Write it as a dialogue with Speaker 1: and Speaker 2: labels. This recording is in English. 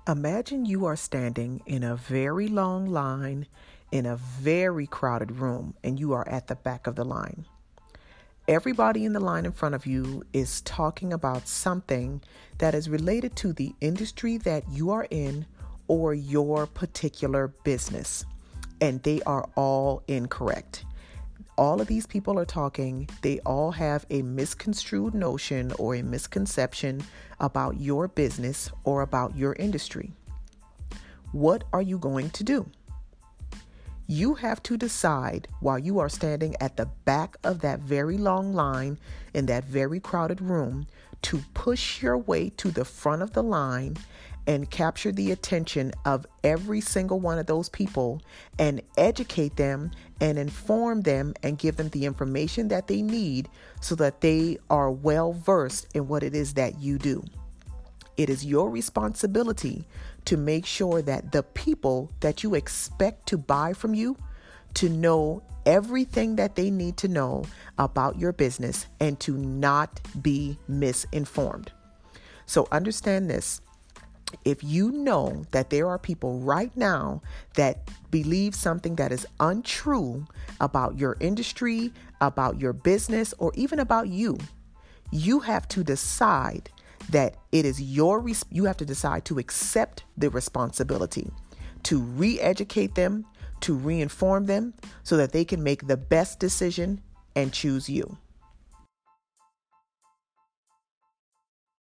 Speaker 1: Imagine you are standing in a very long line in a very crowded room and you are at the back of the line. Everybody in the line in front of you is talking about something that is related to the industry that you are in or your particular business, and they are all incorrect. All of these people are talking. They all have a misconstrued notion or a misconception about your business or about your industry. What are you going to do? You have to decide while you are standing at the back of that very long line in that very crowded room to push your way to the front of the line and capture the attention of every single one of those people and educate them and inform them and give them the information that they need so that they are well versed in what it is that you do. It is your responsibility to make sure that the people that you expect to buy from you to know everything that they need to know about your business and to not be misinformed. So understand this. If you know that there are people right now that believe something that is untrue about your industry, about your business, or even about you, you have to decide that it is you have to decide to accept the responsibility to re-educate them, to re-inform them so that they can make the best decision and choose you.